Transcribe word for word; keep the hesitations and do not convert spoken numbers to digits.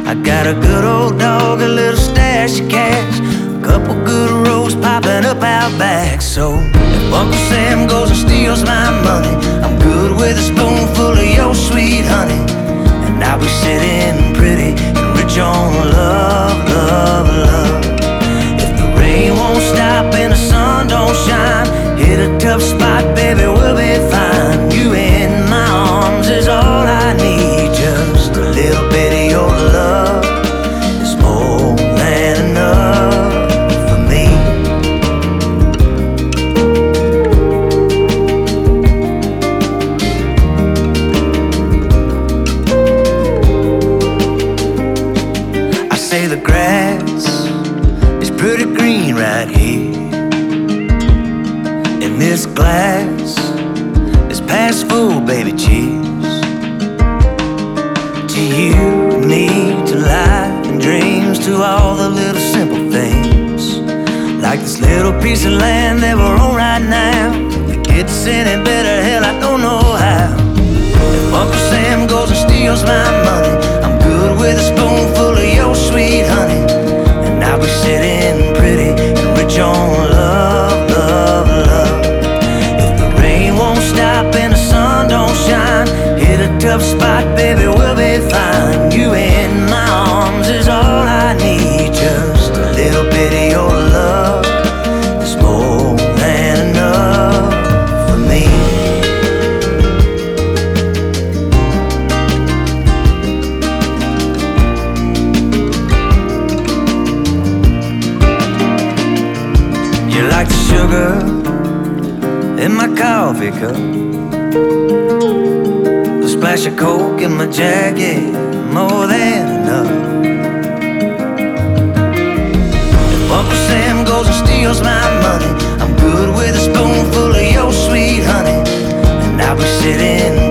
I got a good old dog, a little stash of cash, a couple good roads popping up out back. So if Uncle Sam goes and steals my money, I'm good with a spoonful of your sweet honey, and I'll be sitting pretty and rich on love, love, love. If the rain won't stop and the sun don't shine, hit a tough spot, baby, we'll be fine. You in my arms is all I need, just a little bit of your love is more than enough for me. I say the grass is pretty green right here, and this glass is past full, baby, cheers to you and me, to life and dreams, to all the little simple things, like this little piece of land that we're on right now. If it gets any better, hell, I don't know how. If Uncle Sam goes and steals my money, I'm good with a spoonful of your sweet honey, and I'll be sitting pretty and rich on love, love, love. If the rain won't stop and the sun don't shine, hit a tough spot, baby, we'll be fine. You in my arms is all I need, just a little bit of your love is more than enough for me. You like the sugar in my coffee cup, a splash of Coke in my jacket, more than enough. If Uncle Sam goes and steals my money, I'm good with a spoonful of your sweet honey, and I'll be sitting